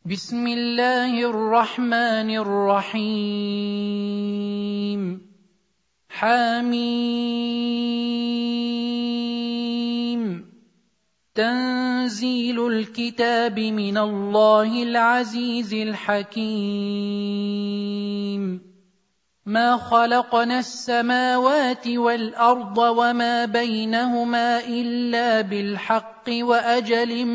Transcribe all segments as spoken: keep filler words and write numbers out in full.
بسم الله الرحمن الرحيم حميم تنزيل الكتاب من الله العزيز الحكيم ما خلقنا السماوات والأرض وما بينهما إلا بالحق وأجل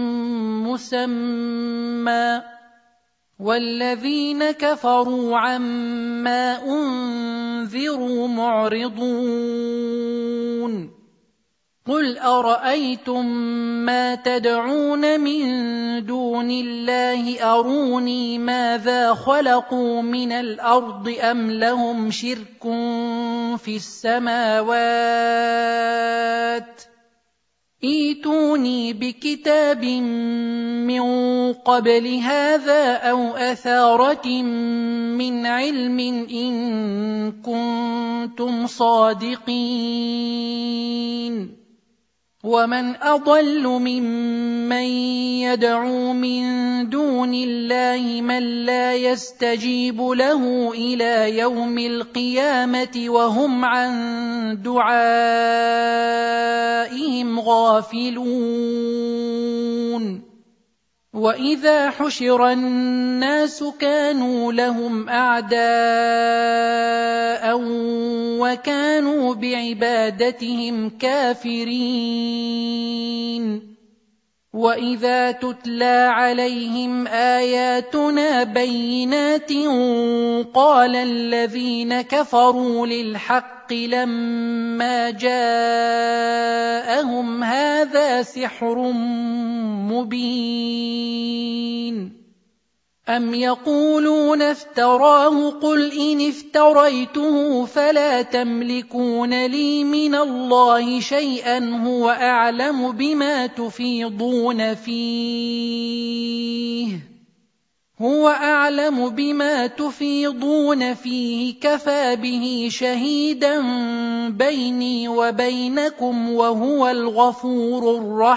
مسمى والذين كفروا عما أنذروا معرضون قل أرأيتم ما تدعون من دون الله أروني ماذا خلقوا من الأرض أم لهم شرك في السماوات ائتوني بكتاب من قبل هذا أو أثارة من علم إن كنتم صادقين ومن أضل ممن يدعو من دون الله من لا يستجيب له إلى يوم القيامة وهم عن دعائهم غافلون وإذا حشر الناس كانوا لهم أعداء وكانوا بعبادتهم كافرين وإذا تتلى عليهم آياتنا بينات قال الذين كفروا للحق لما جاءهم هذا سحر مبين أم يقولون افتراه قل إن افتريته فلا تملكون لي من الله شيئا هو أعلم بما تفيضون فيه هو أعلم بما تفيضون فيه كفى به شهيدا بيني وبينكم وهو الغفور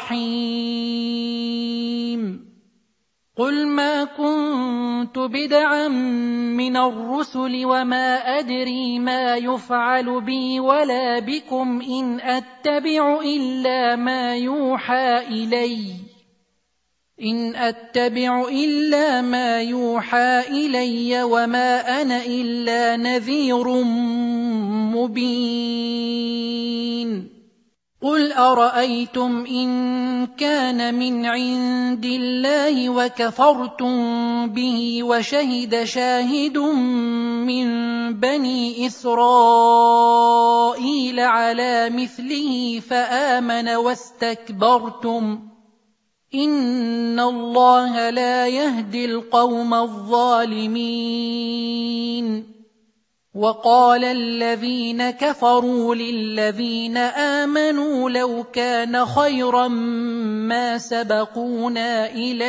الرحيم قل ما كنت بدعا من الرسل وما أدري ما يفعل بي ولا بكم إن أتبع إلا ما يوحى إلي إن أتبع إلا ما يوحى إلي وما أنا إلا نذير مبين قل أرأيتم إن كان من عند الله وكفرتم به وشهد شاهد من بني إسرائيل على مثله فآمن واستكبرتم إن الله لا يهدي القوم الظالمين وقال الذين كفروا للذين آمنوا لو كان خيرا ما سبقونا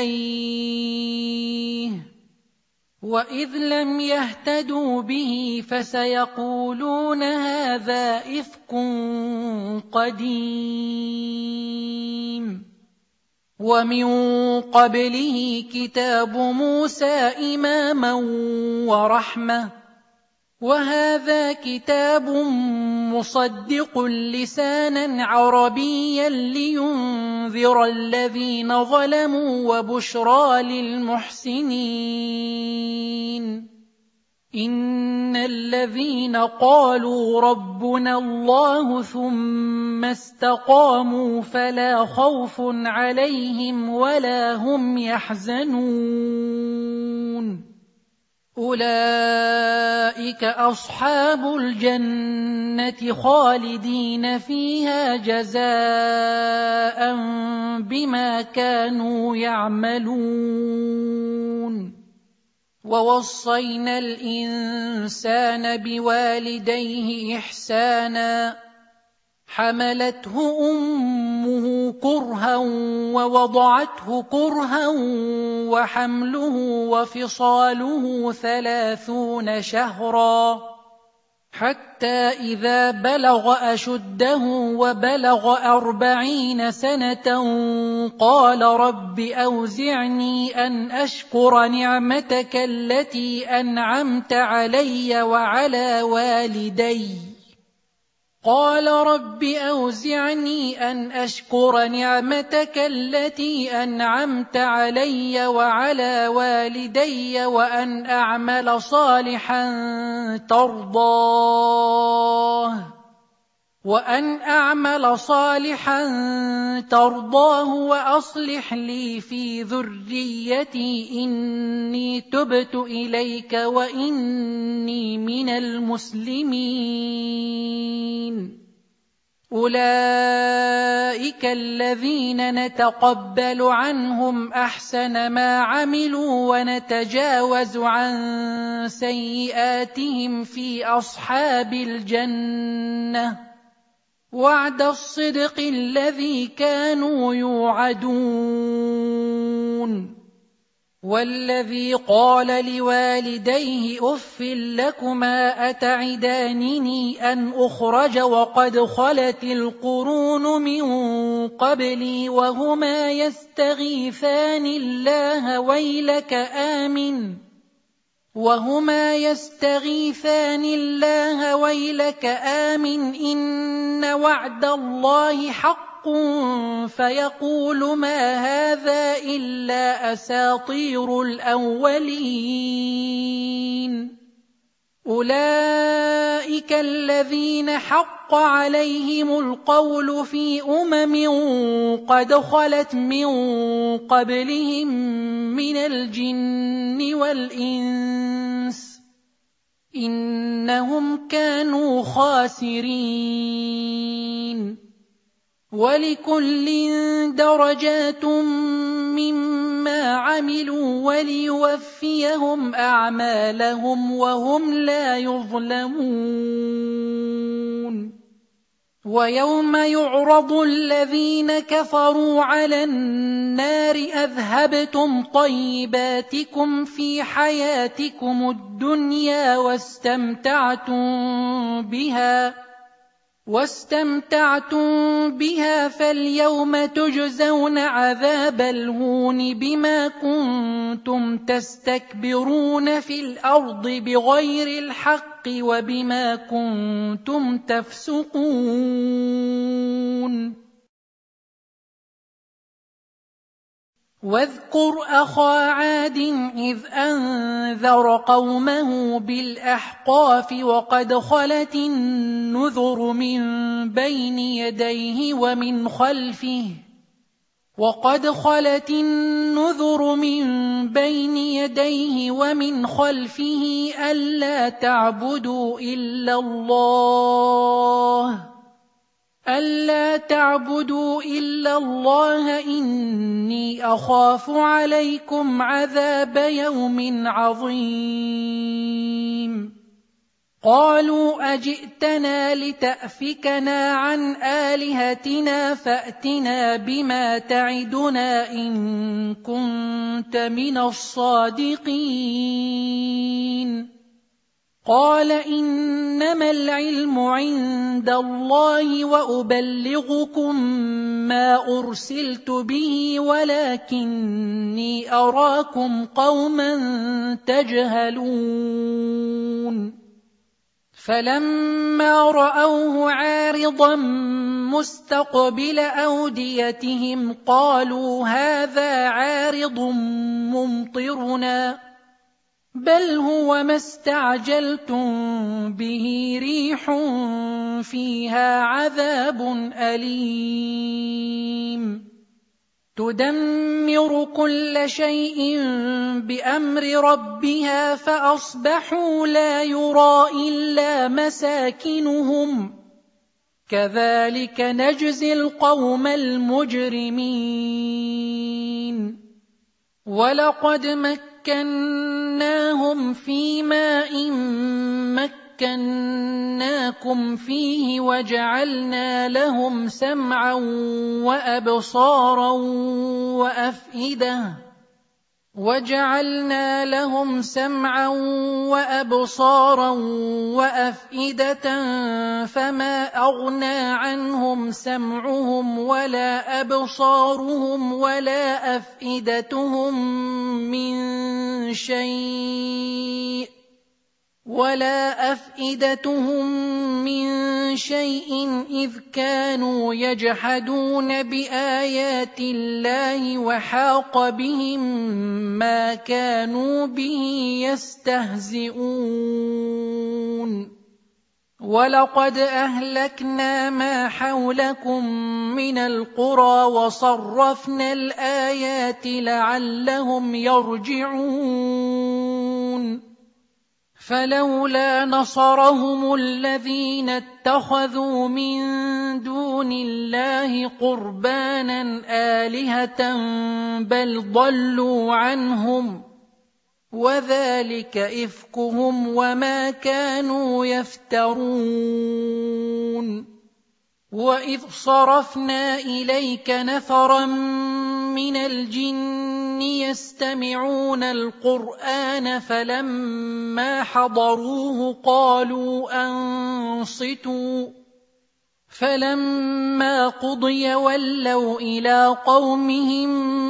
إليه وإذ لم يهتدوا به فسيقولون هذا إفك قديم ومن قبله كتاب موسى إماما ورحمة وهذا كتاب مصدق لسانا عربيا لينذر الذين ظلموا وبشرى للمحسنين إن الذين قالوا ربنا الله ثم استقاموا فلا خوف عليهم ولا هم يحزنون أولئك أصحاب الجنة خالدين فيها جزاء بما كانوا يعملون ووصينا الإنسان بوالديه إحسانا حملته أمه كرها ووضعته كرها وحمله وفصاله ثلاثون شهرا حتى إذا بلغ أشده وبلغ أربعين سنة قال رب أوزعني أن أشكر نعمتك التي أنعمت علي وعلى والدي قال رب أوزعني أن أشكر نعمتك التي أنعمت علي وعلى والدي وأن أعمل صالحا ترضاه وأن أعمل صالحا ترضاه وأصلح لي في ذريتي إني تبت إليك وإني من المسلمين أولئك الذين نتقبل عنهم أحسن ما عملوا ونتجاوز عن سيئاتهم في أصحاب الجنة وعد الصدق الذي كانوا يوعدون والذي قال لوالديه أف لكما أتعدانني أن أخرج وقد خلت القرون من قبلي وهما يستغيثان الله ويلك آمن وهما يستغيثان الله ويلك آمن إن وعد الله حق فيقول ما هذا إلا أساطير الأولين أولئك الذين حق عليهم القول في أمم قد خلت من قبلهم من الجن والإنس إنهم كانوا خاسرين ولكل درجات مما عملوا وليوفيهم أعمالهم وهم لا يظلمون ويوم يعرض الذين كفروا على النار أذهبتم طيباتكم في حياتكم الدنيا واستمتعتم بها واستمتعتم بها فاليوم تجزون عذاب الهون بما كنتم تستكبرون في الأرض بغير الحق وبما كنتم تفسقون واذكر أخا عاد إذ أنذر قومه بالأحقاف وقد خلت النذر من بين يديه ومن خلفه وقد خلت النذر من بين يديه ومن خلفه ألا تعبدوا إلا الله ألا تعبدوا إلا الله إني أخاف عليكم عذاب يوم عظيم قالوا أجئتنا لتأفكنا عن آلهتنا فأتنا بما تعدنا إن كنت من الصادقين قال إنما العلم عند الله وأبلغكم ما أرسلت به ولكني أراكم قوما تجهلون فلما رأوه عارضا مستقبل أوديتهم قالوا هذا عارض ممطرنا بل هو ما استعجلتم به ريح فيها عذاب أليم تدمر كل شيء بأمر ربها فأصبحوا لا يرى إلا مساكنهم كذلك نجزي القوم المجرمين ولقد مكناهم في ماء مكناكم فيه وجعلنا لهم سمعا وأبصارا وأفئدة وَجَعَلْنَا لَهُمْ سَمْعًا وَأَبْصَارًا وَأَفْئِدَةً فَمَا أَغْنَىٰ عَنْهُمْ سَمْعُهُمْ وَلَا أَبْصَارُهُمْ وَلَا أَفْئِدَتُهُم مِّن شَيْءٍ وَلَا أَفْئِدَتُهُم مِّن شَيْءٍ إِذْ كَانُوا يَجْحَدُونَ بِآيَاتِ اللَّهِ وَحَاقَ بِهِم مَّا كَانُوا بِهِ يَسْتَهْزِئُونَ وَلَقَدْ أَهْلَكْنَا مَا حَوْلَكُم مِّنَ الْقُرَىٰ وَصَرَّفْنَا الْآيَاتِ لَعَلَّهُمْ يَرْجِعُونَ فَلَوْلَا نَصَرَهُمُ الَّذِينَ اتَّخَذُوا مِن دُونِ اللَّهِ قُرْبَانًا آلِهَةً بَلْ ضَلُّوا عَنْهُمْ وَذَلِكَ إِفْكُهُمْ وَمَا كَانُوا يَفْتَرُونَ وَإِذْ صَرَفْنَا إِلَيْكَ نَفَرًا مِّنَ الْجِنِّ يَسْتَمِعُونَ الْقُرْآنَ فَلَمَّا حَضَرُوهُ قَالُوا أَنصِتُوا فَلَمَّا قُضِيَ وَلَّوْا إِلَىٰ قَوْمِهِم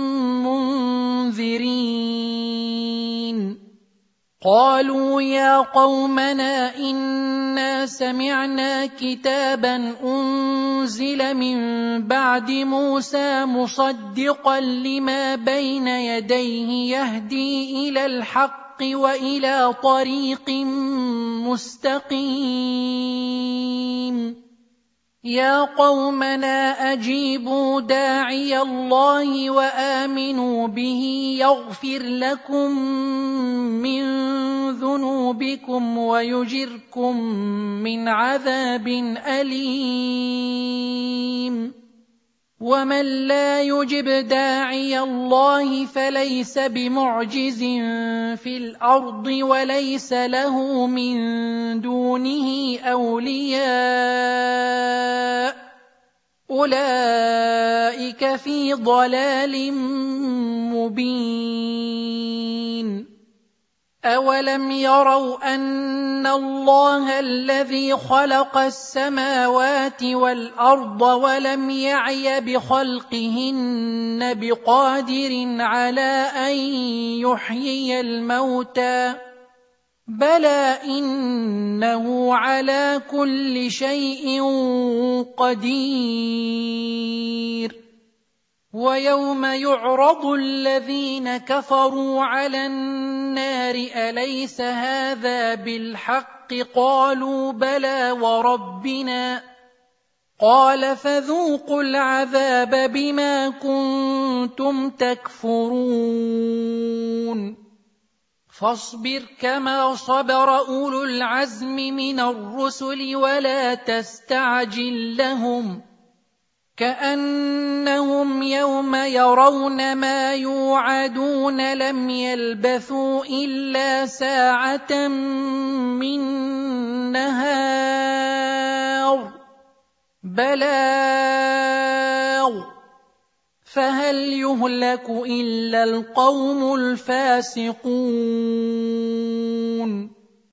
مُّنذِرِينَ قَالُوا يَا قَوْمَنَا إِنَّا سَمِعْنَا كِتَابًا أُنزِلَ مِن بَعْدِ مُوسَىٰ مُصَدِّقًا لِّمَا بَيْنَ يَدَيْهِ يَهْدِي إِلَى الْحَقِّ وَإِلَىٰ طَرِيقٍ مُّسْتَقِيمٍ يَا قَوْمَنَا أَجِيبُوا دَاعِيَ اللَّهِ وَآمِنُوا بِهِ يَغْفِرْ لَكُم مِّن ذُنُوبِكُمْ وَيُجِرْكُم مِّنْ عَذَابٍ أَلِيمٍ وَمَن لَّا يُجِبْ دَاعِيَ اللَّهِ فَلَيْسَ بِمُعْجِزٍ فِي الْأَرْضِ وَلَيْسَ لَهُ مِن دُونِهِ أَوْلِيَاءُ أُولَٰئِكَ فِي ضَلَالٍ مُّبِينٍ أَوَلَمْ يَرَوْا أَنَّ اللَّهَ الَّذِي خَلَقَ السَّمَاوَاتِ وَالْأَرْضَ وَلَمْ يَعْيَ بِخَلْقِهِنَّ بِقَادِرٍ عَلَىٰ أَن يُحْيِيَ الْمَوْتَىٰ بَلَىٰ إِنَّهُ عَلَىٰ كُلِّ شَيْءٍ قَدِيرٌ وَيَوْمَ يُعْرَضُ الَّذِينَ كَفَرُوا عَلَى النَّارِ أَلَيْسَ هَٰذَا بِالْحَقِّ قَالُوا بَلَىٰ وَرَبِّنَا قَالَ فَذُوقُوا الْعَذَابَ بِمَا كُنتُمْ تَكْفُرُونَ فَاصْبِرْ كَمَا صَبَرَ أُولُو الْعَزْمِ مِنَ الرُّسُلِ وَلَا تَسْتَعْجِل لَّهُمْ كَأَنَّهُمْ يَوْمَ يَرَوْنَ مَا يُوعَدُونَ لَمْ يَلْبَثُوا إِلَّا سَاعَةً مِّن نَّهَارٍ بَلَاغٌ فَهَلْ يُهْلَكُ إِلَّا الْقَوْمُ الْفَاسِقُونَ